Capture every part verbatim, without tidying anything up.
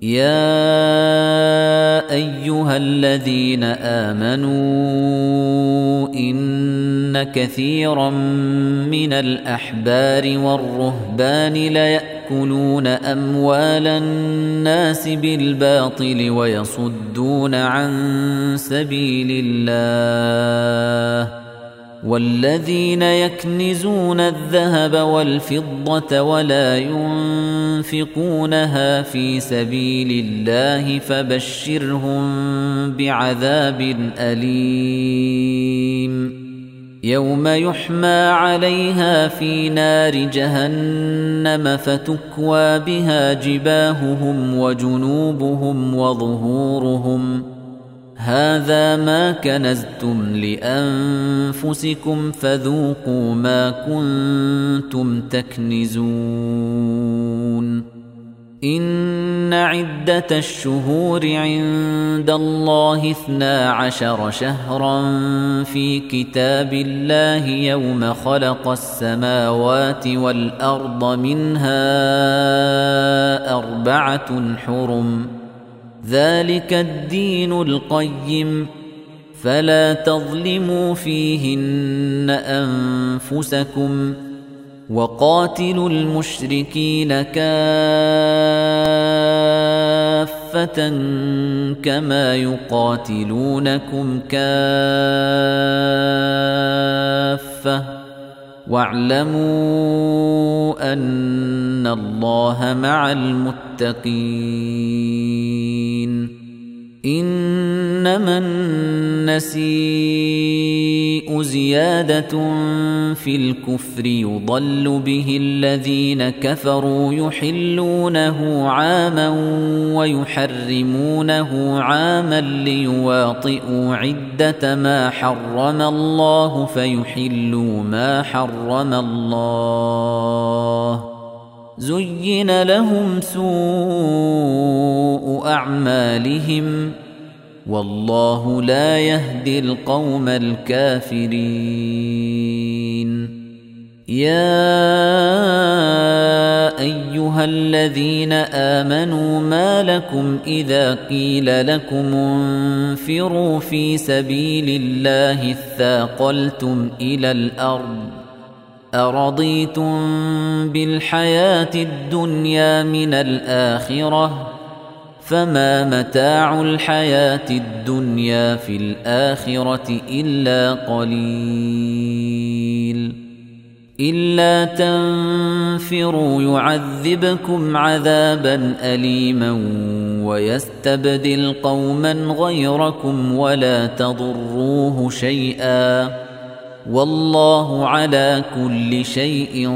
يا أيها الذين آمنوا إن كثيرا من الأحبار والرهبان ليأكلون أموال الناس بالباطل ويصدون عن سبيل الله والذين يكنزون الذهب والفضة ولا ينفقونها في سبيل الله فبشرهم بعذاب أليم يوم يحمى عليها في نار جهنم فتكوى بها جباههم وجنوبهم وظهورهم هذا ما كنزتم لأنفسكم فذوقوا ما كنتم تكنزون إن عدة الشهور عند الله اثنا عشر شهرا في كتاب الله يوم خلق السماوات والأرض منها أربعة حرم ذلك الدين القيم فلا تظلموا فيهن أنفسكم وقاتلوا المشركين كافة كما يقاتلونكم كافة واعلموا أن الله مع المتقين إنما النسيء زيادة في الكفر يضل به الذين كفروا يحلونه عاما ويحرمونه عاما ليواطئوا عدة ما حرم الله فيحلوا ما حرم الله زين لهم سوء أعمالهم والله لا يهدي القوم الكافرين يا أيها الذين آمنوا ما لكم إذا قيل لكم انفروا في سبيل الله اثاقلتم إلى الأرض أرضيتم بالحياة الدنيا من الآخرة فما متاع الحياة الدنيا في الآخرة إلا قليل إلا تنفروا يعذبكم عذابا أليما ويستبدل قوما غيركم ولا تضروه شيئا والله على كل شيء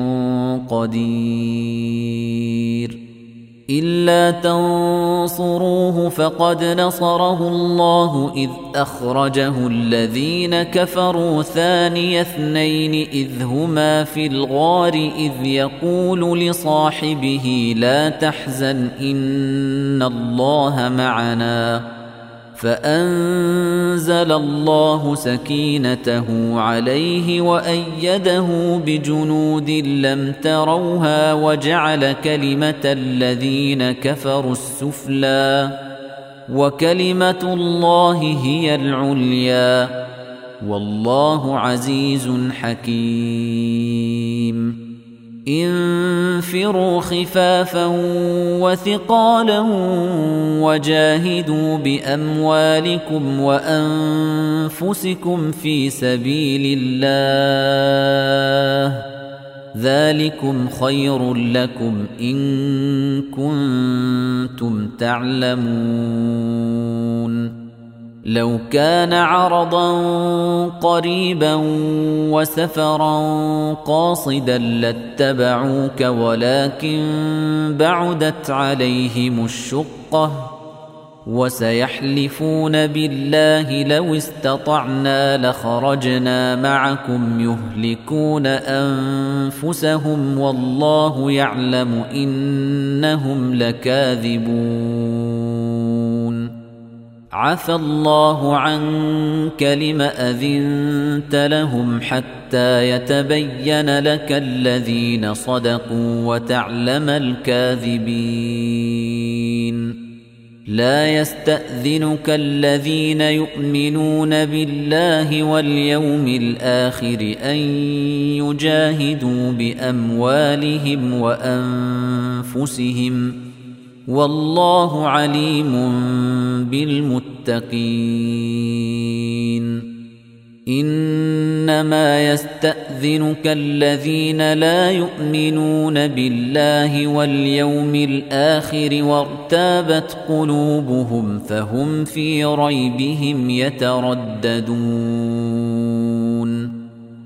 قدير إلا تنصروه فقد نصره الله إذ أخرجه الذين كفروا ثاني اثنين إذ هما في الغار إذ يقول لصاحبه لا تحزن إن الله معنا فأنزل الله سكينته عليه وأيده بجنود لم تروها وجعل كلمة الذين كفروا السفلى وكلمة الله هي العليا والله عزيز حكيم انفروا خفافا وثقالا وجاهدوا بأموالكم وأنفسكم في سبيل الله ذلكم خير لكم إن كنتم تعلمون لو كان عرضا قريبا وسفرا قاصدا لاتبعوك ولكن بعدت عليهم الشقة وسيحلفون بالله لو استطعنا لخرجنا معكم يهلكون أنفسهم والله يعلم إنهم لكاذبون عفى الله عنك لم أذنت لهم حتى يتبين لك الذين صدقوا وتعلم الكاذبين لا يستأذنك الذين يؤمنون بالله واليوم الآخر أن يجاهدوا بأموالهم وأنفسهم والله عليم بالمتقين إنما يستأذنك الذين لا يؤمنون بالله واليوم الآخر وارتابت قلوبهم فهم في ريبهم يترددون